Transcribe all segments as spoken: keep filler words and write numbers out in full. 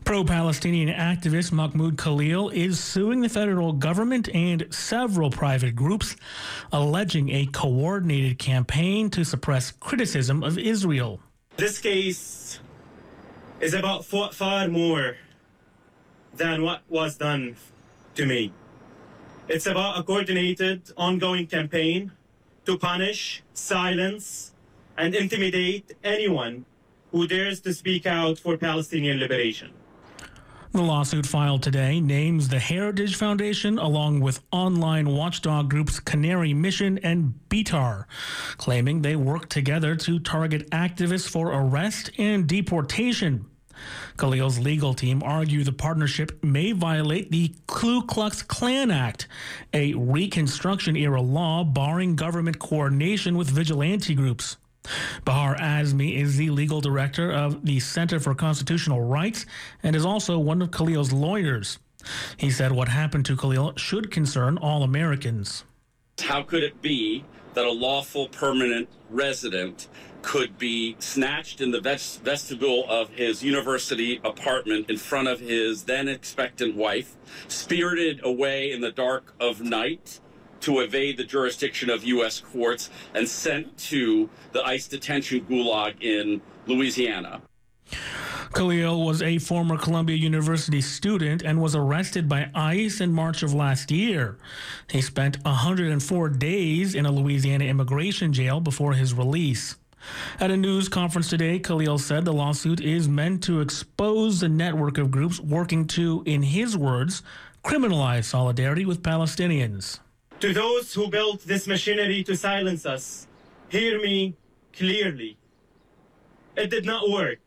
Pro-Palestinian activist Mahmoud Khalil is suing the federal government and several private groups, alleging a coordinated campaign to suppress criticism of Israel. This case is about far more than what was done to me. It's about a coordinated, ongoing campaign to punish, silence, and intimidate anyone who dares to speak out for Palestinian liberation. The lawsuit filed today names the Heritage Foundation along with online watchdog groups Canary Mission and Betar, claiming they work together to target activists for arrest and deportation. Khalil's legal team argue the partnership may violate the Ku Klux Klan Act, a Reconstruction-era law barring government coordination with vigilante groups. Bahar Azmi is the legal director of the Center for Constitutional Rights and is also one of Khalil's lawyers. He said what happened to Khalil should concern all Americans. How could it be that a lawful permanent resident could be snatched in the vest- vestibule of his university apartment in front of his then expectant wife, spirited away in the dark of night to evade the jurisdiction of U S courts, and sent to the ICE detention gulag in Louisiana? Khalil was a former Columbia University student and was arrested by ICE in March of last year. He spent one hundred four days in a Louisiana immigration jail before his release. At a news conference today, Khalil said the lawsuit is meant to expose the network of groups working to, in his words, criminalize solidarity with Palestinians. To those who built this machinery to silence us, hear me clearly. It did not work.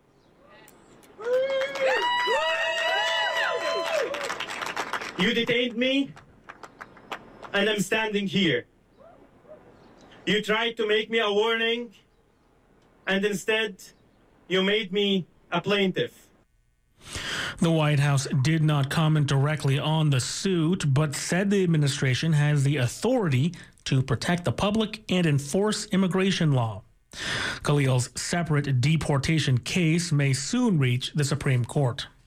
You detained me, and I'm standing here. You tried to make me a warning, and instead, you made me a plaintiff. The White House did not comment directly on the suit, but said the administration has the authority to protect the public and enforce immigration law. Khalil's separate deportation case may soon reach the Supreme Court.